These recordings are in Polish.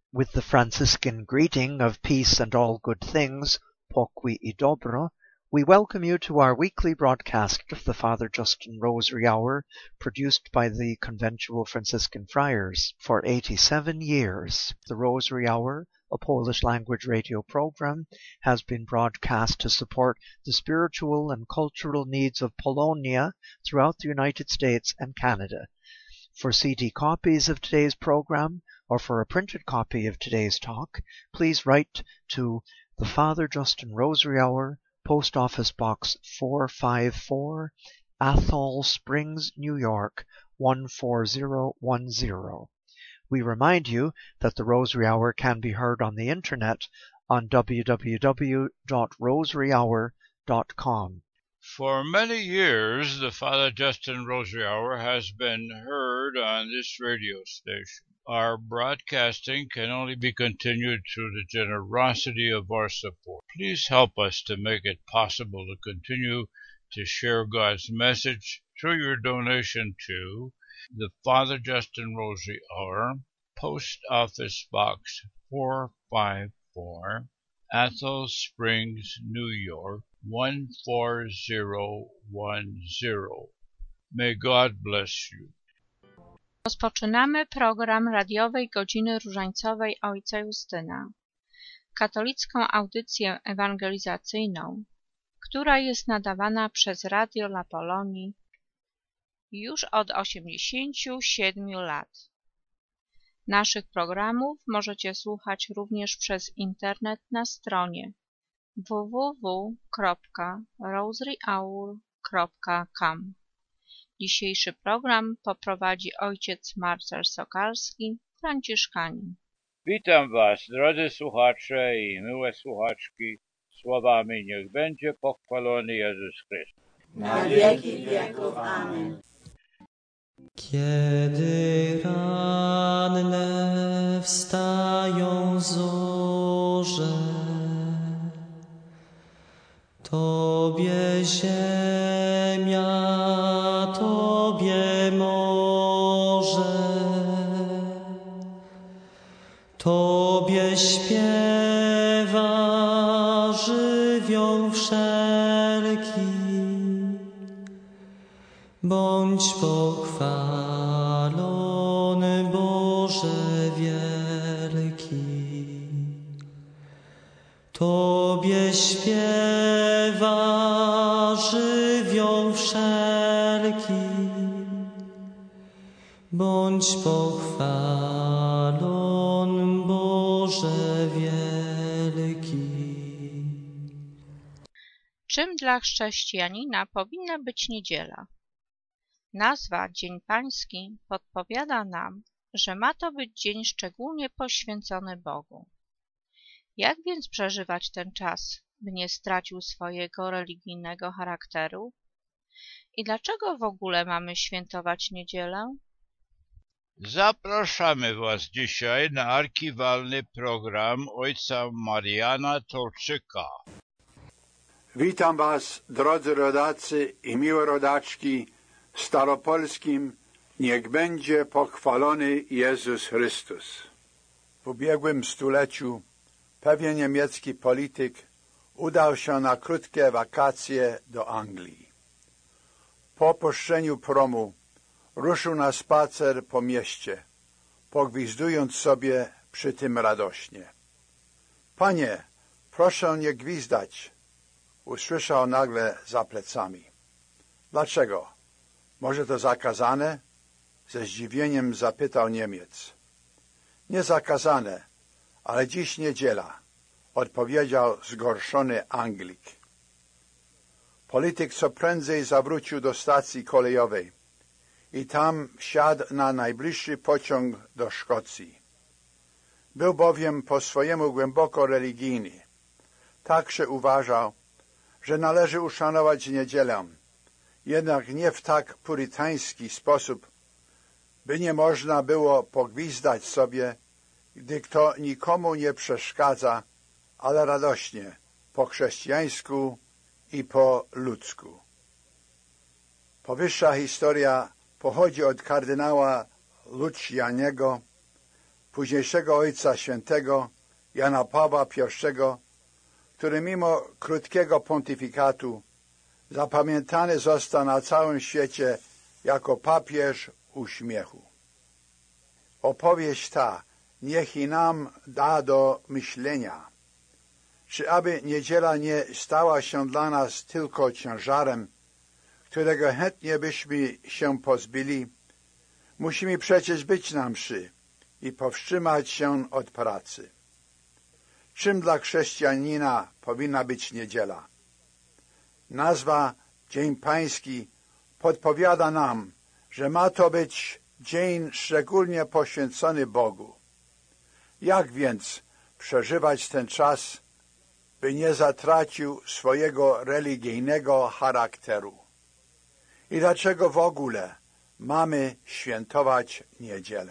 With the Franciscan greeting of peace and all good things, pokój i dobro, we welcome you to our weekly broadcast of the Father Justin Rosary Hour, produced by the Conventual Franciscan Friars for 87 years. The Rosary Hour, a Polish-language radio program, has been broadcast to support the spiritual and cultural needs of Polonia throughout the United States and Canada. For CD copies of today's program, or for a printed copy of today's talk, please write to the Father Justin Rosary Hour, Post Office Box 454, Athol Springs, New York 14010. We remind you that the Rosary Hour can be heard on the internet on www.rosaryhour.com. For many years, the Father Justin Rosary Hour has been heard on this radio station. Our broadcasting can only be continued through the generosity of our support. Please help us to make it possible to continue to share God's message through your donation to the Father Justin Rosary Hour, Post Office Box 454, Athol Springs, New York 14010. May God bless you. Rozpoczynamy program radiowej Godziny Różańcowej Ojca Justyna, katolicką audycję ewangelizacyjną, która jest nadawana przez Radio La Polonii już od 87 lat. Naszych programów możecie słuchać również przez internet na stronie www.rosaryhour.com. Dzisiejszy program poprowadzi ojciec Marcel Sokalski, franciszkanin. Witam Was, drodzy słuchacze i miłe słuchaczki, słowami niech będzie pochwalony Jezus Chrystus. Na wieki wieków. Amen. Kiedy ranne wstają zorze, Tobie ziemia, Tobie morze, Tobie śpiewa żywioł wszelki. Bądź pochwalony, Boże wielki. Tobie śpiewa żywioł wszelki. Bądź pochwalony, Boże wielki. Czym dla chrześcijanina powinna być niedziela? Nazwa Dzień Pański podpowiada nam, że ma to być dzień szczególnie poświęcony Bogu. Jak więc przeżywać ten czas, by nie stracił swojego religijnego charakteru? I dlaczego w ogóle mamy świętować niedzielę? Zapraszamy Was dzisiaj na archiwalny program ojca Mariana Tolczyka. Witam Was, drodzy rodacy i miłe rodaczki, w staropolskim niech będzie pochwalony Jezus Chrystus. W ubiegłym stuleciu pewien niemiecki polityk udał się na krótkie wakacje do Anglii. Po opuszczeniu promu ruszył na spacer po mieście, pogwizdując sobie przy tym radośnie. Panie, proszę nie gwizdać, usłyszał nagle za plecami. Dlaczego? Może to zakazane? Ze zdziwieniem zapytał Niemiec. Nie zakazane, ale dziś niedziela, odpowiedział zgorszony Anglik. Polityk co prędzej zawrócił do stacji kolejowej i tam wsiadł na najbliższy pociąg do Szkocji. Był bowiem po swojemu głęboko religijny. Także uważał, że należy uszanować niedzielę, jednak nie w tak purytański sposób, by nie można było pogwizdać sobie, gdy kto nikomu nie przeszkadza, ale radośnie, po chrześcijańsku i po ludzku. Powyższa historia pochodzi od kardynała Lucianiego, późniejszego Ojca Świętego Jana Pawła I, który mimo krótkiego pontyfikatu zapamiętany został na całym świecie jako papież uśmiechu. Opowieść ta niech i nam da do myślenia, czy aby niedziela nie stała się dla nas tylko ciężarem, którego chętnie byśmy się pozbyli. Musimy przecież być na mszy i powstrzymać się od pracy. Czym dla chrześcijanina powinna być niedziela? Nazwa Dzień Pański podpowiada nam, że ma to być dzień szczególnie poświęcony Bogu. Jak więc przeżywać ten czas, by nie zatracił swojego religijnego charakteru? I dlaczego w ogóle mamy świętować niedzielę?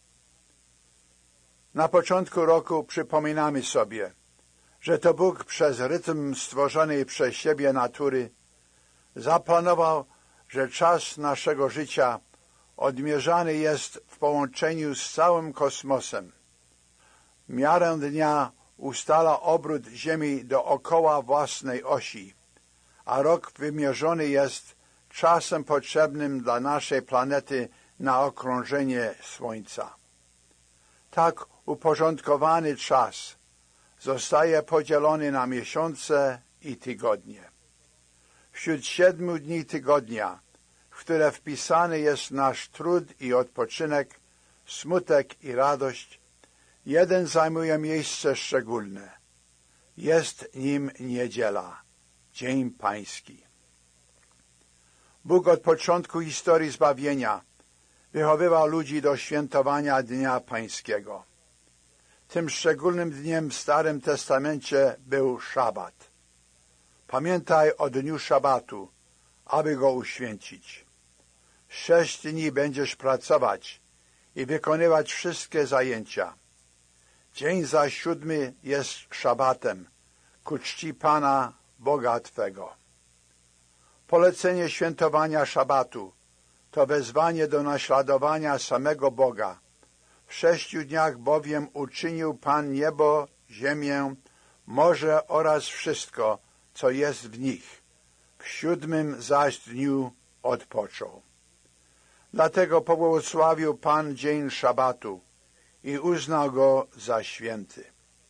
Na początku roku przypominamy sobie, że to Bóg przez rytm stworzonej przez siebie natury zaplanował, że czas naszego życia odmierzany jest w połączeniu z całym kosmosem. Miarę dnia ustala obrót Ziemi dookoła własnej osi, a rok wymierzony jest czasem potrzebnym dla naszej planety na okrążenie Słońca. Tak uporządkowany czas zostaje podzielony na miesiące i tygodnie. Wśród 7 dni tygodnia, w które wpisany jest nasz trud i odpoczynek, smutek i radość, jeden zajmuje miejsce szczególne. Jest nim niedziela, Dzień Pański. Bóg od początku historii zbawienia wychowywał ludzi do świętowania Dnia Pańskiego. Tym szczególnym dniem w Starym Testamencie był szabat. Pamiętaj o dniu szabatu, aby go uświęcić. 6 dni będziesz pracować i wykonywać wszystkie zajęcia. Dzień zaś 7 jest szabatem, ku czci Pana, Boga Twego. Polecenie świętowania szabatu to wezwanie do naśladowania samego Boga. W 6 dniach bowiem uczynił Pan niebo, ziemię, morze oraz wszystko, co jest w nich. W 7 zaś dniu odpoczął. Dlatego pobłogosławił Pan dzień szabatu i uznał go za święty.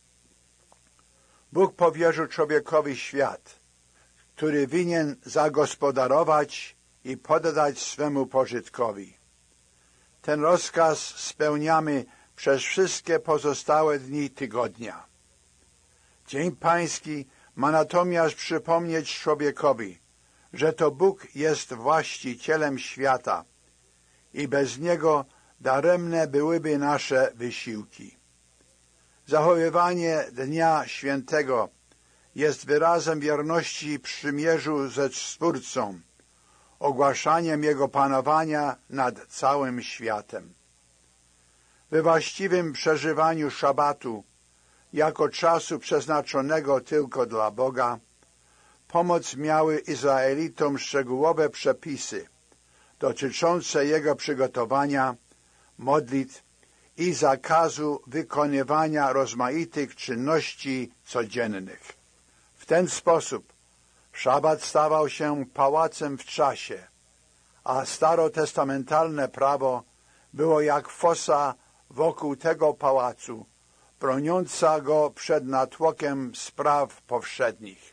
Bóg powierzył człowiekowi świat, który winien zagospodarować i poddać swemu pożytkowi. Ten rozkaz spełniamy przez wszystkie pozostałe dni tygodnia. Dzień Pański ma natomiast przypomnieć człowiekowi, że to Bóg jest właścicielem świata i bez Niego daremne byłyby nasze wysiłki. Zachowywanie Dnia Świętego jest wyrazem wierności przymierzu ze Stwórcą, ogłaszaniem Jego panowania nad całym światem. We właściwym przeżywaniu szabatu, jako czasu przeznaczonego tylko dla Boga, pomoc miały Izraelitom szczegółowe przepisy dotyczące jego przygotowania, modlitw i zakazu wykonywania rozmaitych czynności codziennych. W ten sposób szabat stawał się pałacem w czasie, a starotestamentalne prawo było jak fosa wokół tego pałacu, broniąca go przed natłokiem spraw powszednich.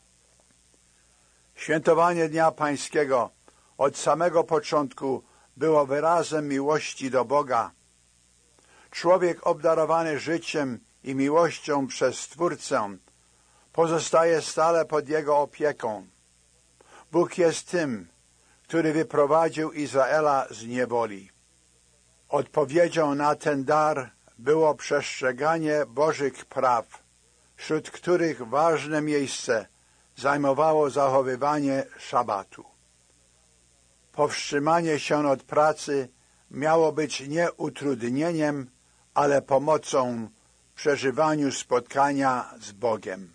Świętowanie Dnia Pańskiego od samego początku było wyrazem miłości do Boga. Człowiek obdarowany życiem i miłością przez Stwórcę pozostaje stale pod Jego opieką. Bóg jest tym, który wyprowadził Izraela z niewoli. Odpowiedzią na ten dar było przestrzeganie Bożych praw, wśród których ważne miejsce zajmowało zachowywanie szabatu. Powstrzymanie się od pracy miało być nie utrudnieniem, ale pomocą w przeżywaniu spotkania z Bogiem.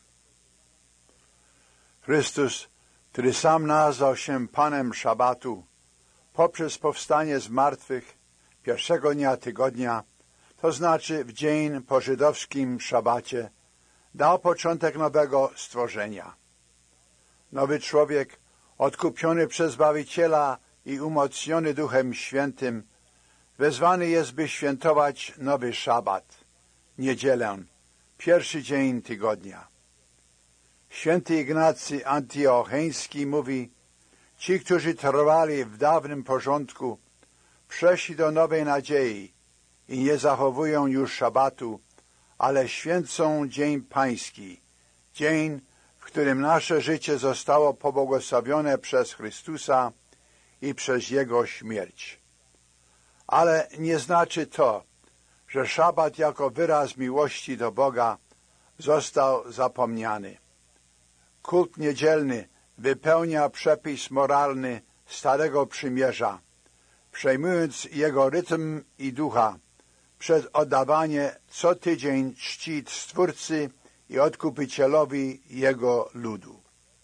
Chrystus, który sam nazwał się Panem szabatu, poprzez powstanie z martwych pierwszego dnia tygodnia to znaczy w dzień po żydowskim szabacie, dał początek nowego stworzenia. Nowy człowiek, odkupiony przez Zbawiciela i umocniony Duchem Świętym, wezwany jest, by świętować nowy szabat, niedzielę, pierwszy dzień tygodnia. Święty Ignacy Antiocheński mówi: ci, którzy trwali w dawnym porządku, przeszli do nowej nadziei i nie zachowują już szabatu, ale święcą dzień pański, dzień, w którym nasze życie zostało pobłogosławione przez Chrystusa i przez Jego śmierć. Ale nie znaczy to, że szabat jako wyraz miłości do Boga został zapomniany. Kult niedzielny wypełnia przepis moralny Starego Przymierza, przejmując jego rytm i ducha przez oddawanie co tydzień czci Stwórcy i Odkupicielowi Jego ludu.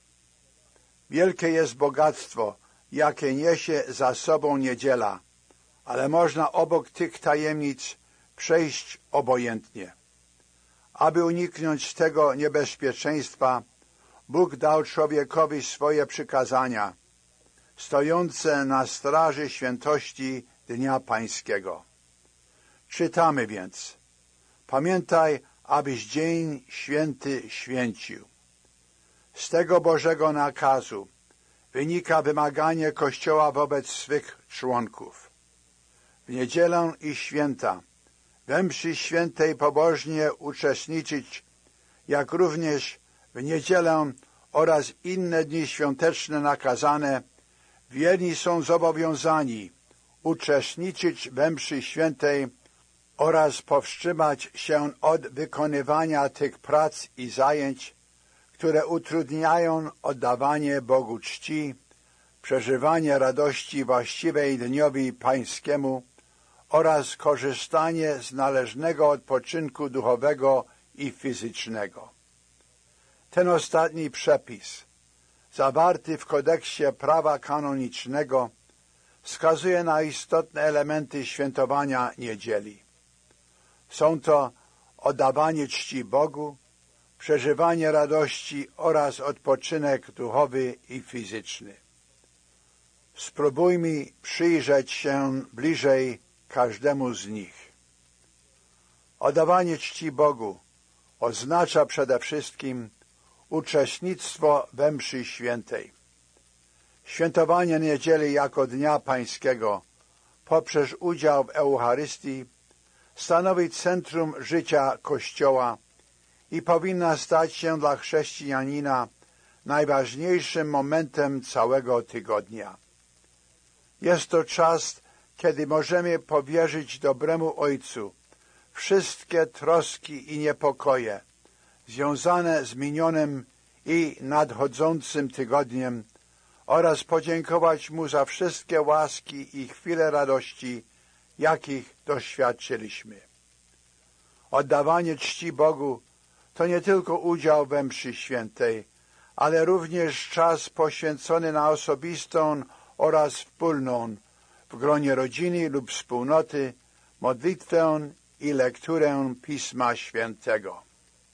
Wielkie jest bogactwo, jakie niesie za sobą niedziela, ale można obok tych tajemnic przejść obojętnie. Aby uniknąć tego niebezpieczeństwa, Bóg dał człowiekowi swoje przykazania, stojące na straży świętości Dnia Pańskiego. Czytamy więc: pamiętaj, abyś dzień święty święcił. Z tego Bożego nakazu wynika wymaganie Kościoła wobec swych członków. W niedzielę i święta we mszy świętej pobożnie uczestniczyć, jak również w niedzielę oraz inne dni świąteczne nakazane, wierni są zobowiązani uczestniczyć we mszy świętej oraz powstrzymać się od wykonywania tych prac i zajęć, które utrudniają oddawanie Bogu czci, przeżywanie radości właściwej Dniowi Pańskiemu oraz korzystanie z należnego odpoczynku duchowego i fizycznego. Ten ostatni przepis, zawarty w kodeksie prawa kanonicznego, wskazuje na istotne elementy świętowania niedzieli. Są to oddawanie czci Bogu, przeżywanie radości oraz odpoczynek duchowy i fizyczny. Spróbujmy przyjrzeć się bliżej każdemu z nich. Oddawanie czci Bogu oznacza przede wszystkim uczestnictwo we mszy świętej. Świętowanie niedzieli jako Dnia Pańskiego poprzez udział w Eucharystii stanowi centrum życia Kościoła i powinna stać się dla chrześcijanina najważniejszym momentem całego tygodnia. Jest to czas, kiedy możemy powierzyć dobremu Ojcu wszystkie troski i niepokoje związane z minionym i nadchodzącym tygodniem oraz podziękować Mu za wszystkie łaski i chwile radości, jakich doświadczyliśmy. Oddawanie czci Bogu to nie tylko udział we mszy świętej, ale również czas poświęcony na osobistą oraz wspólną w gronie rodziny lub wspólnoty modlitwę i lekturę Pisma Świętego.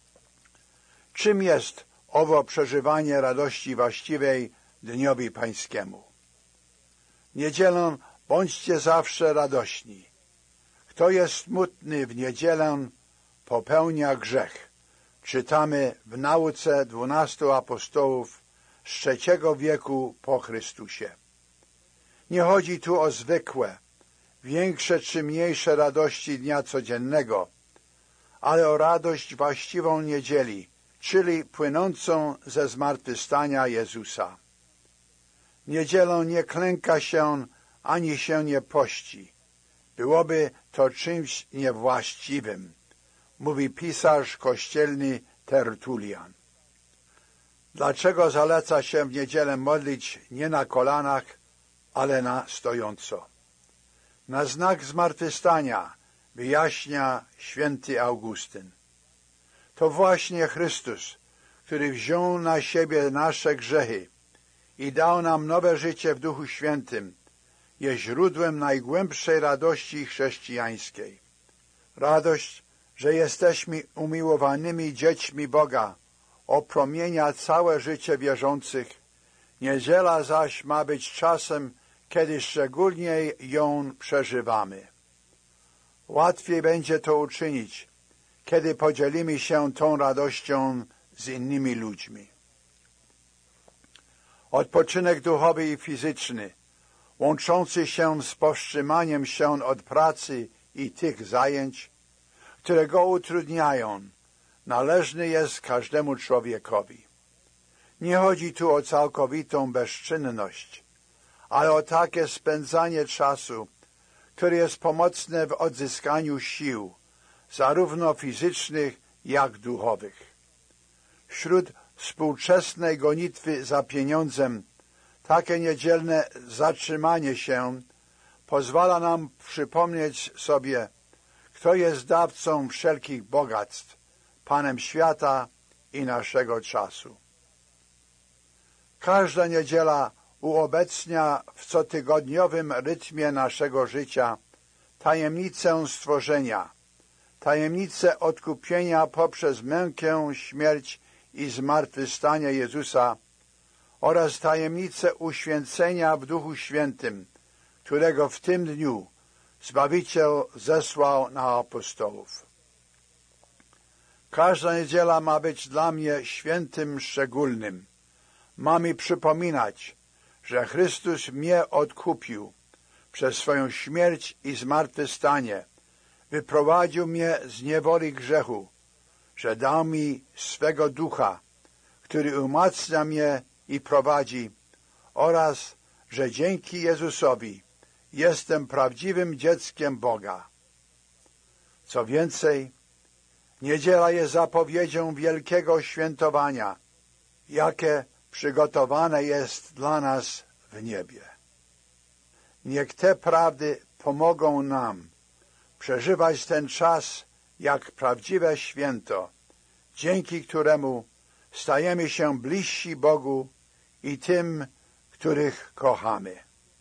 Czym jest owo przeżywanie radości właściwej Dniowi Pańskiemu? Niedzielę bądźcie zawsze radośni. Kto jest smutny w niedzielę, popełnia grzech. Czytamy w nauce 12 apostołów z III wieku po Chrystusie. Nie chodzi tu o zwykłe, większe czy mniejsze radości dnia codziennego, ale o radość właściwą niedzieli, czyli płynącą ze zmartwychwstania Jezusa. Niedzielą nie klęka się, ani się nie pości. Byłoby to czymś niewłaściwym, mówi pisarz kościelny Tertulian. Dlaczego zaleca się w niedzielę modlić nie na kolanach, ale na stojąco? Na znak zmartwychwstania wyjaśnia święty Augustyn. To właśnie Chrystus, który wziął na siebie nasze grzechy i dał nam nowe życie w Duchu Świętym, jest źródłem najgłębszej radości chrześcijańskiej. Radość, że jesteśmy umiłowanymi dziećmi Boga, opromienia całe życie wierzących. Niedziela zaś ma być czasem, kiedy szczególnie ją przeżywamy. Łatwiej będzie to uczynić, kiedy podzielimy się tą radością z innymi ludźmi. Odpoczynek duchowy i fizyczny, łączący się z powstrzymaniem się od pracy i tych zajęć, które go utrudniają, należny jest każdemu człowiekowi. Nie chodzi tu o całkowitą bezczynność, ale o takie spędzanie czasu, które jest pomocne w odzyskaniu sił, zarówno fizycznych, jak duchowych. Wśród współczesnej gonitwy za pieniądzem takie niedzielne zatrzymanie się pozwala nam przypomnieć sobie, kto jest dawcą wszelkich bogactw, Panem świata i naszego czasu. Każda niedziela uobecnia w cotygodniowym rytmie naszego życia tajemnicę stworzenia, tajemnicę odkupienia poprzez mękę, śmierć i zmartwychwstanie Jezusa oraz tajemnicę uświęcenia w Duchu Świętym, którego w tym dniu Zbawiciel zesłał na apostołów. Każda niedziela ma być dla mnie świętym szczególnym. Ma mi przypominać, że Chrystus mnie odkupił przez swoją śmierć i zmartwychwstanie, wyprowadził mnie z niewoli grzechu, że dał mi swego Ducha, który umacnia mnie i prowadzi, oraz że dzięki Jezusowi jestem prawdziwym dzieckiem Boga. Co więcej, niedziela jest zapowiedzią wielkiego świętowania, jakie przygotowane jest dla nas w niebie. Niech te prawdy pomogą nam przeżywać ten czas jak prawdziwe święto, dzięki któremu stajemy się bliżsi Bogu i tym, których kochamy.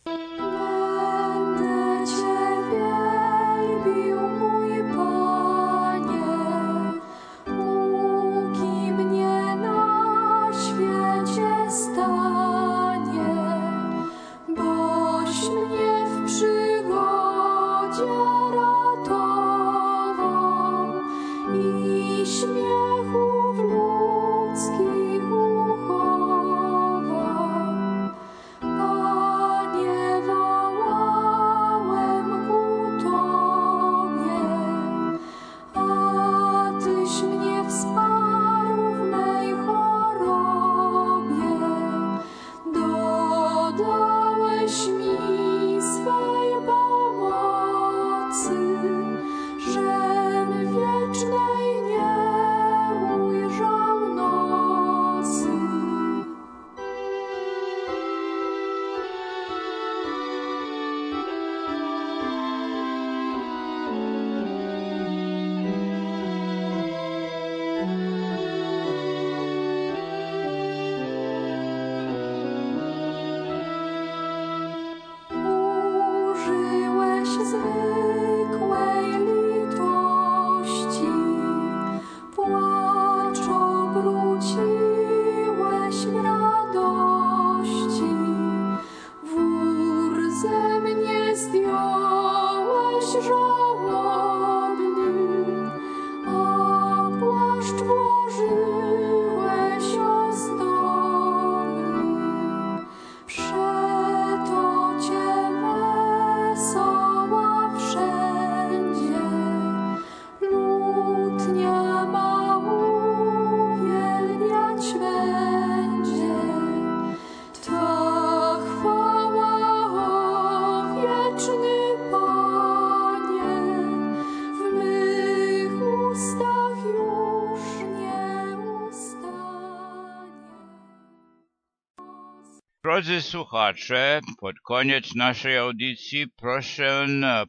Drodzy słuchacze, pod koniec naszej audycji proszę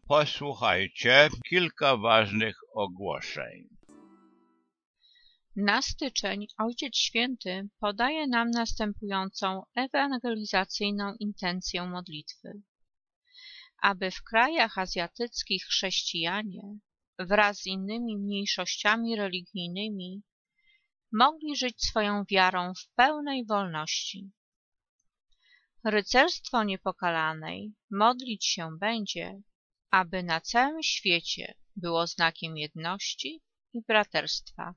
posłuchajcie kilka ważnych ogłoszeń. Na styczeń Ojciec Święty podaje nam następującą ewangelizacyjną intencję modlitwy. Aby w krajach azjatyckich chrześcijanie wraz z innymi mniejszościami religijnymi mogli żyć swoją wiarą w pełnej wolności. Rycerstwo Niepokalanej modlić się będzie, aby na całym świecie było znakiem jedności i braterstwa.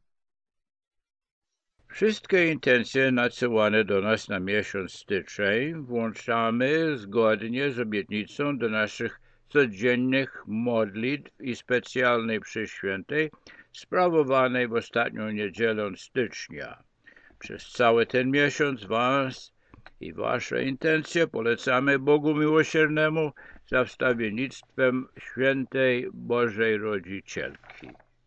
Wszystkie intencje nadsyłane do nas na miesiąc styczeń włączamy zgodnie z obietnicą do naszych codziennych modlitw i specjalnej mszy świętej sprawowanej w ostatnią niedzielę stycznia. Przez cały ten miesiąc was i wasze intencje polecamy Bogu Miłosiernemu za wstawiennictwem Świętej Bożej Rodzicielki.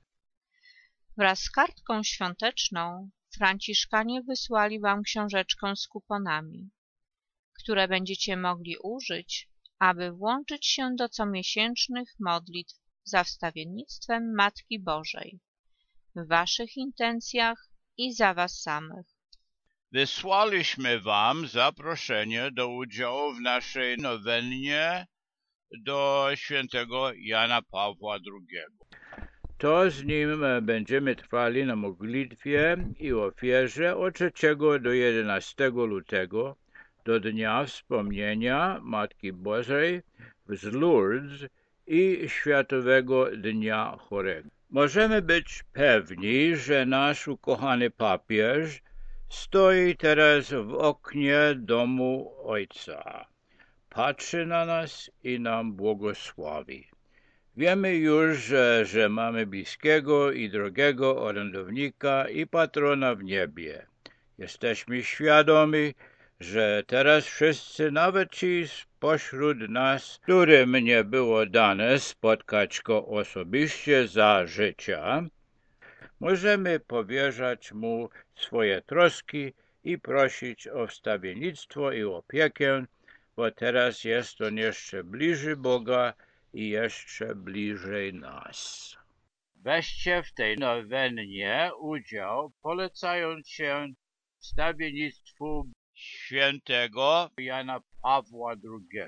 Wraz z kartką świąteczną Franciszkanie wysłali wam książeczkę z kuponami, które będziecie mogli użyć, aby włączyć się do comiesięcznych modlitw za wstawiennictwem Matki Bożej, w waszych intencjach i za was samych. Wysłaliśmy wam zaproszenie do udziału w naszej nowennie do świętego Jana Pawła II. To z nim będziemy trwali na modlitwie i ofierze od 3 do 11 lutego, do Dnia Wspomnienia Matki Bożej z Lourdes i Światowego Dnia Chorego. Możemy być pewni, że nasz ukochany papież stoi teraz w oknie domu Ojca. Patrzy na nas i nam błogosławi. Wiemy już, że mamy bliskiego i drogiego orędownika i patrona w niebie. Jesteśmy świadomi, że teraz wszyscy, nawet ci spośród nas, którym nie było dane spotkać go osobiście za życia, możemy powierzać mu swoje troski i prosić o wstawiennictwo i opiekę, bo teraz jest on jeszcze bliżej Boga i jeszcze bliżej nas. Weźcie w tej nowennie udział, polecając się wstawiennictwu świętego Jana Pawła II.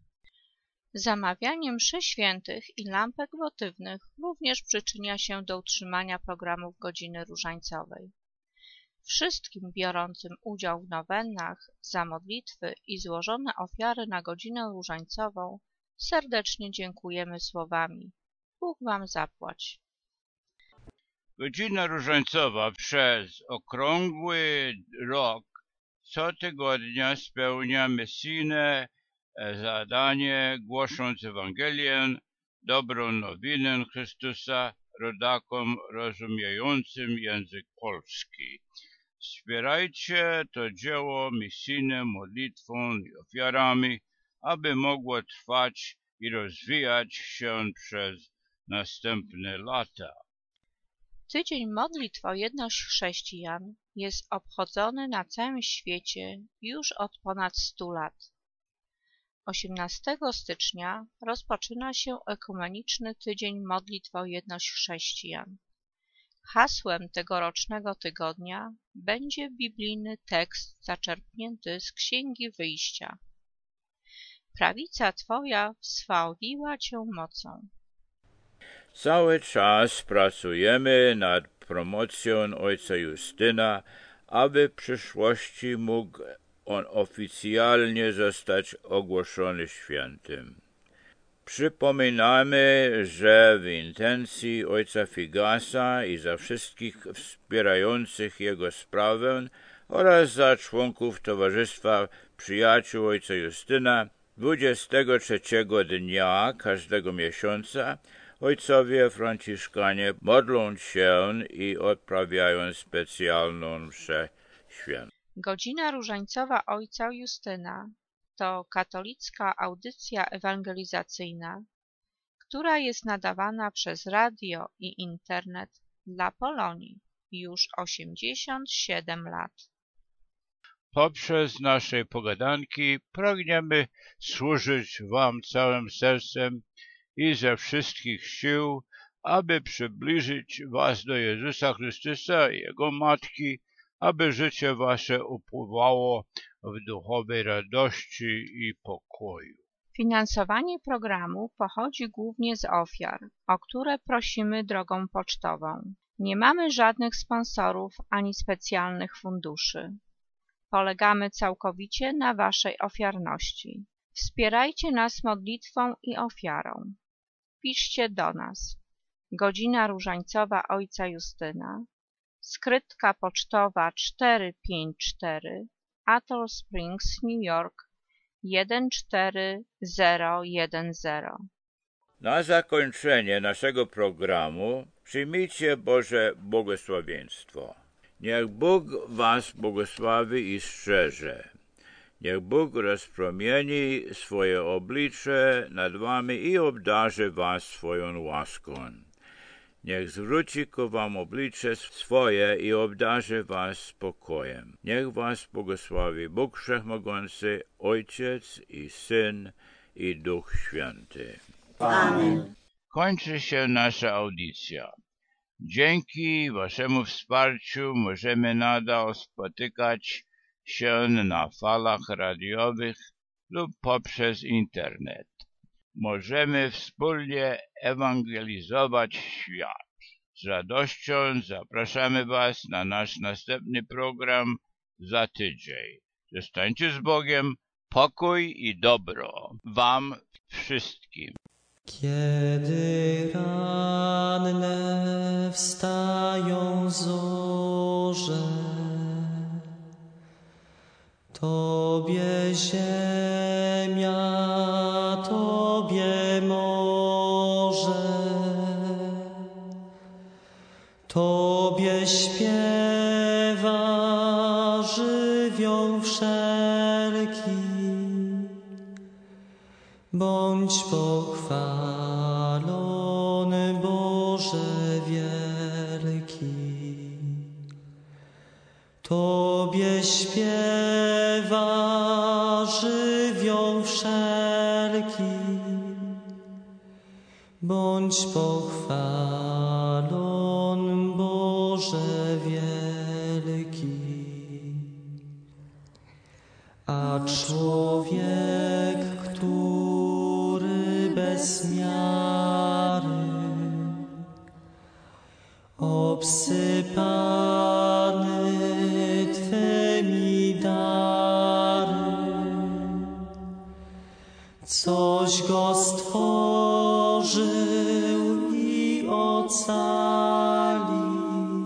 Zamawianie mszy świętych i lampek wotywnych również przyczynia się do utrzymania programów Godziny Różańcowej. Wszystkim biorącym udział w nowennach za modlitwy i złożone ofiary na Godzinę Różańcową serdecznie dziękujemy słowami: Bóg wam zapłać. Godzina Różańcowa przez okrągły rok co tygodnia spełnia misyjne zadanie, głosząc Ewangelię, dobrą nowinę Chrystusa rodakom rozumiejącym język polski. Wspierajcie to dzieło misyjne modlitwą i ofiarami, aby mogło trwać i rozwijać się przez następne lata. Tydzień modlitw o jedność chrześcijan jest obchodzony na całym świecie już od ponad 100 lat. 18 stycznia rozpoczyna się Ekumeniczny Tydzień Modlitw o jedność chrześcijan. Hasłem tegorocznego tygodnia będzie biblijny tekst zaczerpnięty z Księgi Wyjścia. Prawica Twoja wsławiła Cię mocą. Cały czas pracujemy nad promocją ojca Justyna, aby w przyszłości mógł on oficjalnie zostać ogłoszony świętym. Przypominamy, że w intencji ojca Figasa i za wszystkich wspierających jego sprawę oraz za członków Towarzystwa Przyjaciół ojca Justyna 23 dnia każdego miesiąca ojcowie Franciszkanie modlą się i odprawiają specjalną mszę świętą. Godzina Różańcowa ojca Justyna to katolicka audycja ewangelizacyjna, która jest nadawana przez radio i internet dla Polonii już 87 lat. Poprzez nasze pogadanki pragniemy służyć wam całym sercem i ze wszystkich sił, aby przybliżyć was do Jezusa Chrystusa i Jego Matki, aby życie wasze upływało w duchowej radości i pokoju. Finansowanie programu pochodzi głównie z ofiar, o które prosimy drogą pocztową. Nie mamy żadnych sponsorów ani specjalnych funduszy. Polegamy całkowicie na Waszej ofiarności. Wspierajcie nas modlitwą i ofiarą. Piszcie do nas. Godzina Różańcowa Ojca Justyna, skrytka pocztowa 454, Atoll Springs, New York 14010. Na zakończenie naszego programu przyjmijcie Boże błogosławieństwo. Niech Bóg was błogosławi i strzeże. Niech Bóg rozpromieni swoje oblicze nad wami i obdarzy was swoją łaską. Niech zwróci ku wam oblicze swoje i obdarzy was spokojem. Niech was błogosławi Bóg Wszechmogący, Ojciec i Syn i Duch Święty. Amen. Kończy się nasza audycja. Dzięki waszemu wsparciu możemy nadal spotykać się na falach radiowych lub poprzez internet. Możemy wspólnie ewangelizować świat. Z radością zapraszamy was na nasz następny program za tydzień. Zostańcie z Bogiem, pokój i dobro wam wszystkim. Kiedy ranne wstają zorze, Tobie ziemia, Tobie morze, Tobie śpiewa żywioł wszelki. Bądź pochwalony, Boże wielki. Tobie śpiewa żywioł wszelki. Bądź pochwalony, Boże wielki. A człowiek, który bez miary obsypany Twymi dary, coś go stworzył i ocalił,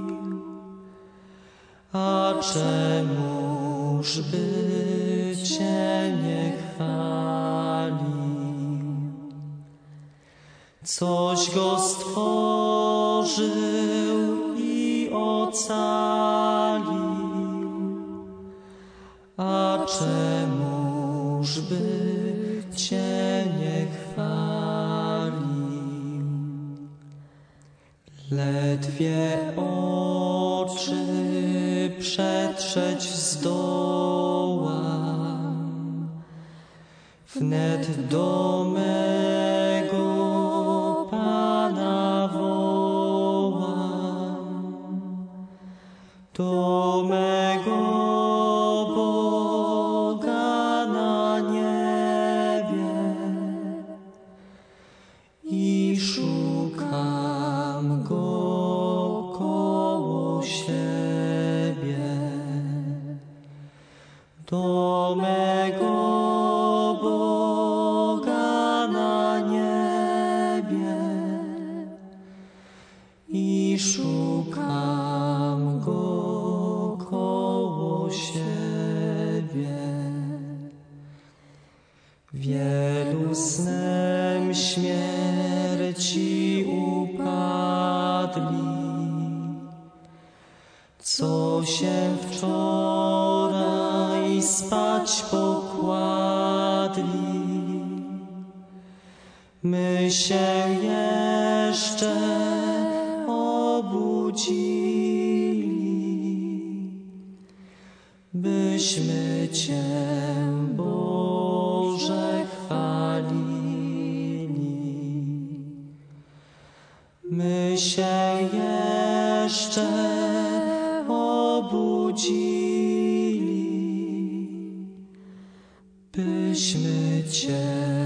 a czemuż by Cię nie chwalił? Coś go stworzył i ocalił, a czemuż by Cię nie chwalił? Ledwie oczy przetrzeć zdołam, wnet do mego Pana wołam, do mego Boga na niebie i szukam Go koło siebie, do mego Boga na niebie i szukam Go koło siebie. Wielu snem śmierci upadli, co się wczoraj spać pokładli. My się jeszcze obudzili, byśmy Cię, Boże, chwalili. My się jeszcze obudzili, byśmy Cię